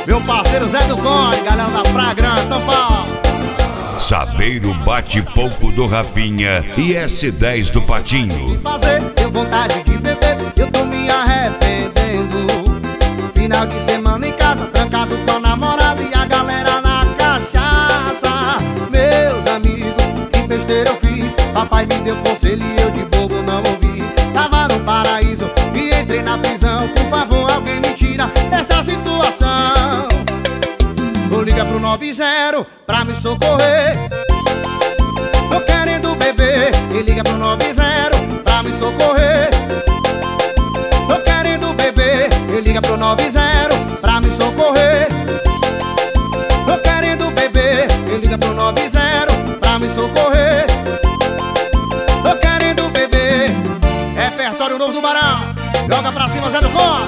Meu parceiro Zé do Cone, galera da Praia Grande, São Paulo. Saveiro bate pouco do Rafinha e S10 do Patinho. Fazer, deu vontade de beber, eu tô me arrependendo. Final de semana em casa, trancado com a namorada e a galera na cachaça. Meus amigos, que besteira eu fiz. Papai me deu conselho e eu de bobo não ouvi. Tava no paraíso e entrei na prisão. Por favor, alguém me tira dessa situação. Vou ligar pro 90 pra me socorrer. Tô querendo beber e liga pro 90 pra me socorrer. Tô querendo beber e liga pro 90 pra me socorrer. Tô querendo beber e liga pro 90 pra me socorrer. Tô querendo beber. Repertório novo do Barão. Joga pra cima, Zé do Cone.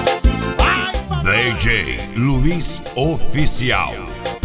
DJ Luiz Oficial.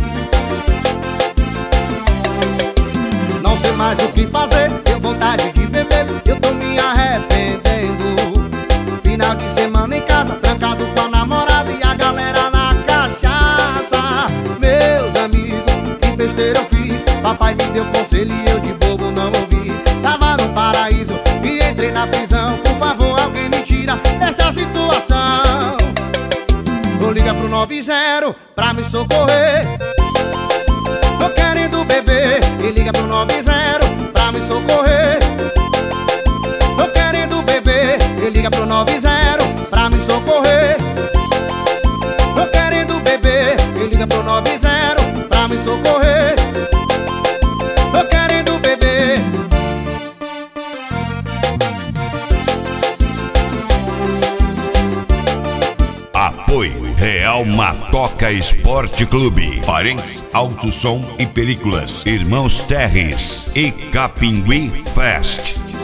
Não sei mais o que fazer, deu vontade de beber, eu tô me arrependendo. Final de semana em casa, trancado com a namorada e a galera na cachaça. Meus amigos, que besteira eu fiz. Papai me deu conselho e eu de bobo não ouvi. Tava no paraíso e entrei na prisão. Por favor, alguém me tira dessa situação. Vou ligar pro 90 pra me socorrer. Tô querendo beber e liga pro 90 pra me socorrer. Tô querendo beber e liga pro 90 pra me socorrer. Tô querendo beber e liga pro 90 pra me socorrer. Tô querendo beber. Apoio Real Matoca Esporte Clube, Parentes Alto Som e Películas, Irmãos Terres e Capingui Fest.